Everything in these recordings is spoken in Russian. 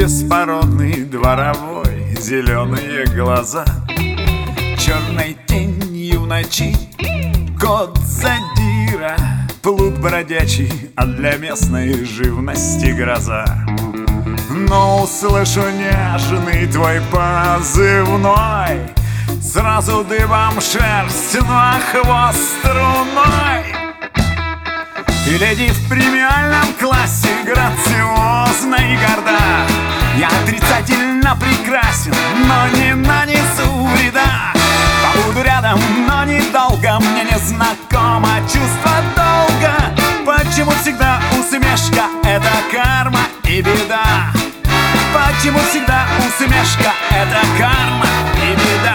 беспородный дворовой, зеленые глаза, черной тенью в ночи кот задира, плут бродячий, а для местной живности гроза. Но услышу нежный твой позывной, сразу дыбом шерсть, на хвост струной. Ты леди в премиальном классе, грациозна и горда. Я отрицательно прекрасен, но не нанесу вреда. Побуду рядом, но недолго, мне не знакомо чувство долга. Почему всегда усмешка — это карма и беда? Почему всегда усмешка — это карма и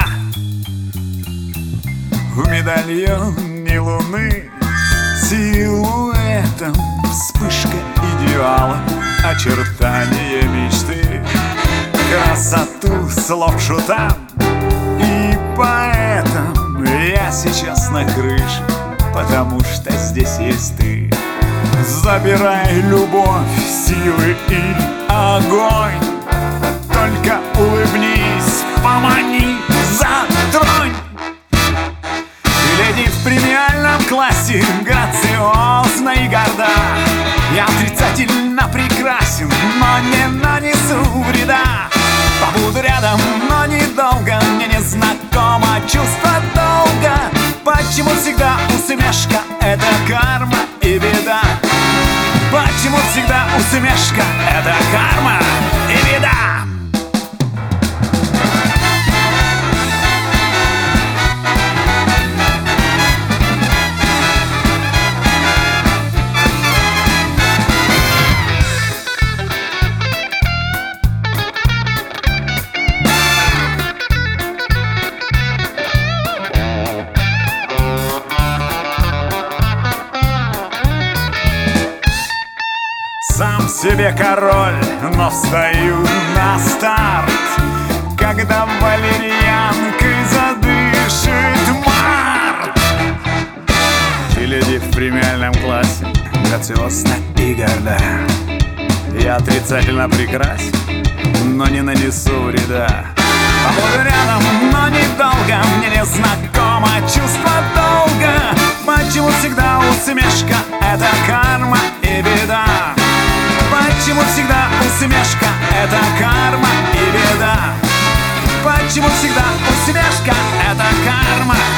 беда? В медальоне луны силуэтом вспышка идеала, очертания мечты, красоту слов шутам и поэтам. Я сейчас на крыше, потому что здесь есть ты. Забирай любовь, силы и огонь, только улыбнись, помани, затронь. Ты леди в премиальном классе, грациозна и горда. Я отрицательно прекрасен, но не нанесу вреда. Побуду рядом, но недолго, мне не знакомо чувство долга. Почему всегда усмешка — это карма и беда? Почему всегда усмешка — это карма и беда? Сам себе король, но встаю на старт, когда валерьянкой задышит март. Ты леди в премиальном классе, грациозна и горда. Я отрицательно прекрасен, но не нанесу вреда. Побуду рядом, но недолго, мне не знакомо чувство долга. Почему всегда усмешка — это карма и беда? Почему всегда усмешка — это карма и беда? Почему всегда усмешка — это карма